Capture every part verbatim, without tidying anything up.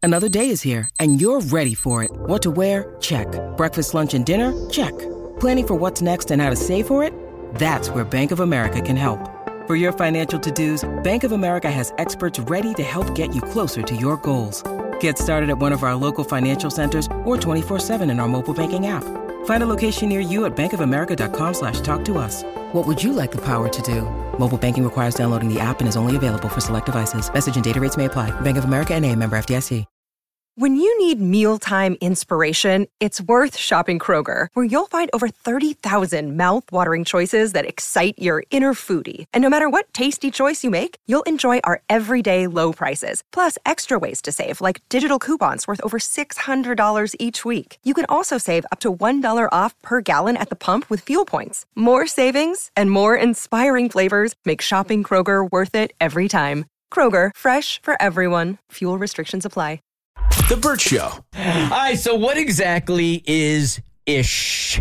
Another day is here, and you're ready for it. What to wear? Check. Breakfast, lunch, and dinner? Check. Planning for what's next and how to save for it? That's where Bank of America can help. For your financial to-dos, Bank of America has experts ready to help get you closer to your goals. Get started at one of our local financial centers or twenty-four seven in our mobile banking app. Find a location near you at bankofamerica.com slash talk to us. What would you like the power to do? Mobile banking requires downloading the app and is only available for select devices. Message and data rates may apply. Bank of America N A, member F D I C. When you need mealtime inspiration, it's worth shopping Kroger, where you'll find over thirty thousand mouth-watering choices that excite your inner foodie. And no matter what tasty choice you make, you'll enjoy our everyday low prices, plus extra ways to save, like digital coupons worth over six hundred dollars each week. You can also save up to one dollar off per gallon at the pump with fuel points. More savings and more inspiring flavors make shopping Kroger worth it every time. Kroger, fresh for everyone. Fuel restrictions apply. The Bert Show. All right, so what exactly is ish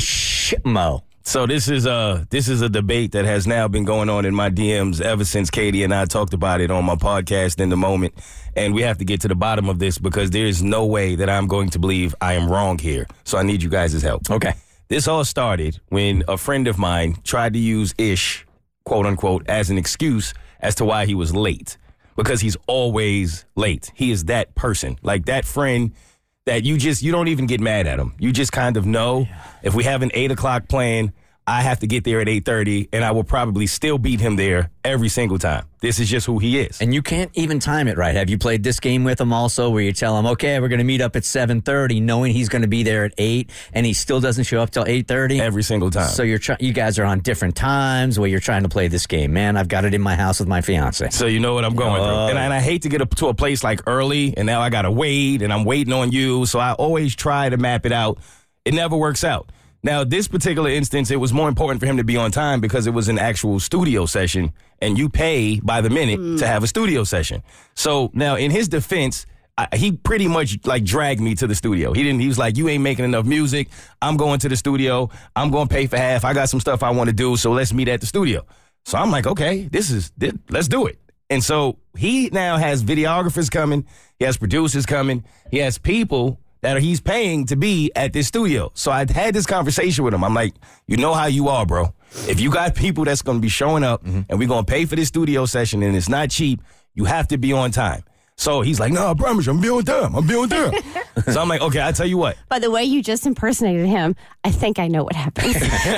ishmo? So this is a this is a debate that has now been going on in my D Ms ever since Katie and I talked about it on my podcast In the Moment, and we have to get to the bottom of this because there is no way that I'm going to believe I am wrong here. So I need you guys' help. Okay. This all started when a friend of mine tried to use ish, quote unquote, as an excuse as to why he was late. Because he's always late. He is that person, like that friend that you just, you don't even get mad at him. You just kind of know if we have an eight o'clock plan, I have to get there at eight thirty, and I will probably still beat him there every single time. This is just who he is. And you can't even time it right. Have you played this game with him also where you tell him, okay, we're going to meet up at seven thirty, knowing he's going to be there at eight, and he still doesn't show up till eight thirty? Every single time. So you're try- you guys are on different times where you're trying to play this game. Man, I've got it in my house with my fiance. So you know what I'm going Oh. through. And I, and I hate to get up to a place like early, and now I got to wait, and I'm waiting on you. So I always try to map it out. It never works out. Now, this particular instance, it was more important for him to be on time because it was an actual studio session, and you pay by the minute mm. to have a studio session. So now, in his defense, I, he pretty much like dragged me to the studio. He didn't. He was like, "You ain't making enough music. I'm going to the studio. I'm going to pay for half. I got some stuff I want to do, so let's meet at the studio." So I'm like, "Okay, this is this, let's do it." And so he now has videographers coming. He has producers coming. He has people that he's paying to be at this studio. So I had this conversation with him. I'm like, you know how you are, bro. If you got people that's going to be showing up mm-hmm. and we're going to pay for this studio session and it's not cheap, you have to be on time. So he's like, no, I promise you, I'm be on time. I'm be on time. So I'm like, okay, I'll tell you what. By the way you just impersonated him, I think I know what happened.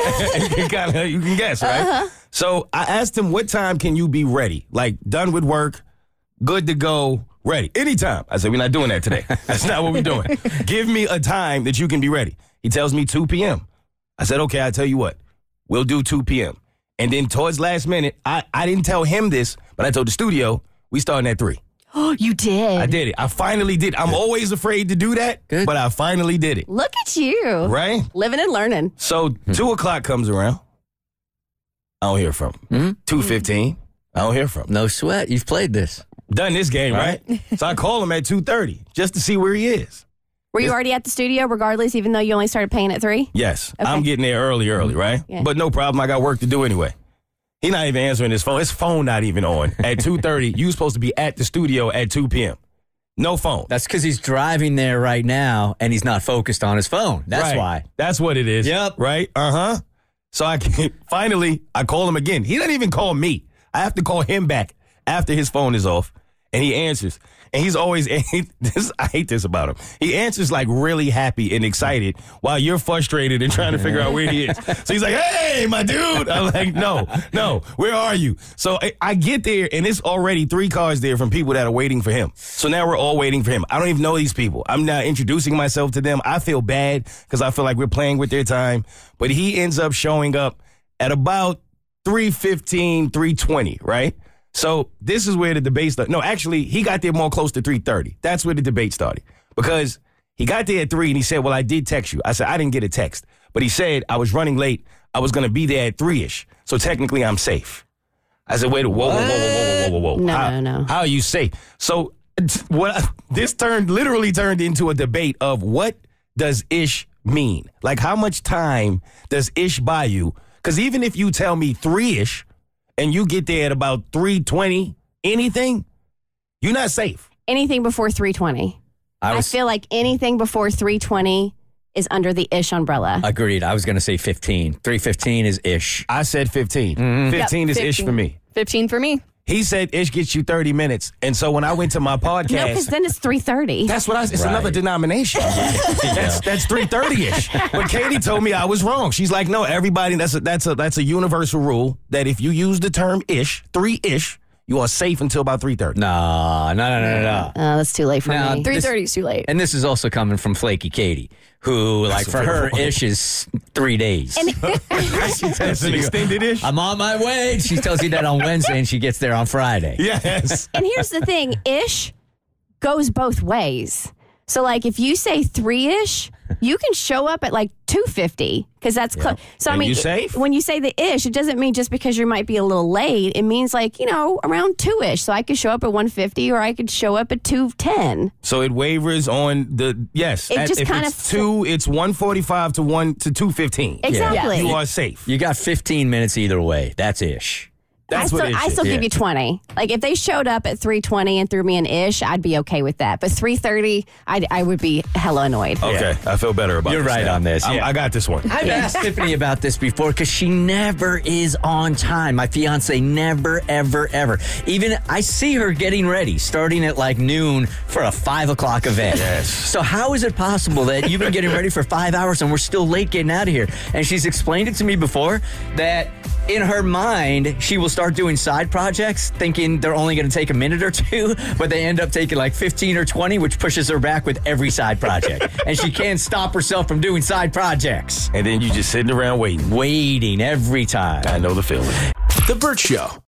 you, kinda, you can guess, right? Uh-huh. So I asked him, what time can you be ready? Like, done with work, good to go, ready. Anytime. I said, we're not doing that today. That's not what we're doing. Give me a time that you can be ready. He tells me two p.m. I said, okay, I'll tell you what. We'll do two p.m. And then towards last minute, I, I didn't tell him this, but I told the studio, we starting at three. Oh, you did? I did it. I finally did. I'm always afraid to do that, Good. but I finally did it. Look at you. Right? Living and learning. So two o'clock comes around. I don't hear from him. Mm-hmm. two fifteen. I don't hear from him. No sweat. You've played this. Done this game, right? right? So I call him at two thirty just to see where he is. Were you already at the studio regardless, even though you only started paying at three? Yes. Okay. I'm getting there early, early, right? Yeah. But no problem. I got work to do anyway. He's not even answering his phone. His phone not even on. At two thirty, you supposed to be at the studio at two p.m. No phone. That's because he's driving there right now, and he's not focused on his phone. That's right. why. That's what it is. Yep. Right? Uh-huh. So I can, finally, I call him again. He doesn't even call me. I have to call him back after his phone is off. And he answers. And he's always, he, this, I hate this about him. He answers like really happy and excited while you're frustrated and trying to figure out where he is. So he's like, hey, my dude. I'm like, no, no, where are you? So I, I get there and it's already three cars there from people that are waiting for him. So now we're all waiting for him. I don't even know these people. I'm not introducing myself to them. I feel bad because I feel like we're playing with their time. But he ends up showing up at about three fifteen, three twenty, right? So this is where the debate started. No, actually, he got there more close to three thirty. That's where the debate started. Because he got there at three and he said, well, I did text you. I said, I didn't get a text. But he said, I was running late. I was going to be there at three-ish. So technically, I'm safe. I said, wait, whoa, whoa, whoa, whoa, whoa, whoa, whoa, whoa. No, how, no, no. How are you safe? So what? This turned, literally turned into a debate of what does ish mean? Like, how much time does ish buy you? Because even if you tell me three-ish, and you get there at about three twenty, anything, you're not safe. anything before three twenty. I, I was, feel like anything before three twenty is under the ish umbrella. Agreed. I was going to say fifteen. three fifteen is ish. I said fifteen. Mm-hmm. fifteen Yep, is ish for me. fifteen for me. He said ish gets you thirty minutes. And so when I went to my podcast. No, because then it's three thirty. That's what I. It's Right. another denomination. That's that's three thirty ish. But Katie told me I was wrong. She's like, no, everybody. That's a that's a that's a universal rule that if you use the term ish, three ish, you are safe until about three thirty. No, no, no, no, no. Uh, that's too late for No, me. three thirty is too late. And this is also coming from Flaky Katie, who, like, a for fair her, point. ish is three days. That's an extended ish. I'm on my way. She tells you that on Wednesday, and she gets there on Friday. Yes. And here's the thing, ish goes both ways. So, like, if you say three-ish, you can show up at, like, two fifty, because that's close. So, I And mean, you safe? when you say the ish, it doesn't mean just because you might be a little late. It means, like, you know, around two-ish. So I could show up at one fifty, or I could show up at two ten. So it wavers on the yes. It at- just if kind it's of- two, it's one forty five to one to two fifteen. Exactly. You are safe. You got fifteen minutes either way. That's ish. That's I what still, ish I is. still yeah. give you twenty. Like, if they showed up at three twenty and threw me an ish, I'd be okay with that. But three thirty, I'd, I would be hella annoyed. Okay, I feel better about You're this right now. on this, I'm- yeah. I got this one. I've asked Tiffany about this before because she never is on time. My fiance never, ever, ever. Even I see her getting ready, starting at like noon for a five o'clock event. Yes. So how is it possible that you've been getting ready for five hours and we're still late getting out of here? And she's explained it to me before that in her mind, she will start doing side projects thinking they're only going to take a minute or two, but they end up taking like fifteen or twenty, which pushes her back with every side project. And she can't stop herself from doing side projects. And then you just sitting around waiting. Waiting every time. I know the feeling. The Burt Show.